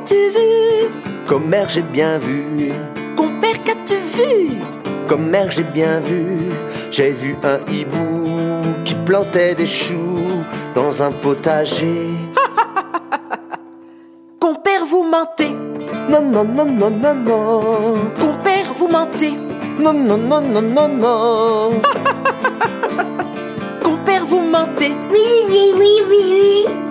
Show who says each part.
Speaker 1: qu'as-tu vu?
Speaker 2: Compère, j'ai bien vu.
Speaker 1: Compère, qu'as-tu vu?
Speaker 2: Compère, j'ai bien vu. J'ai vu un hibou qui plantait des choux dans un potager.
Speaker 1: Compère, vous mentez.
Speaker 2: Non, non, non, non, non, non.
Speaker 1: Compère, vous mentez.
Speaker 2: Non, non, non, non, non, non.
Speaker 1: Compère, vous mentez.
Speaker 3: Oui, oui, oui, oui, oui.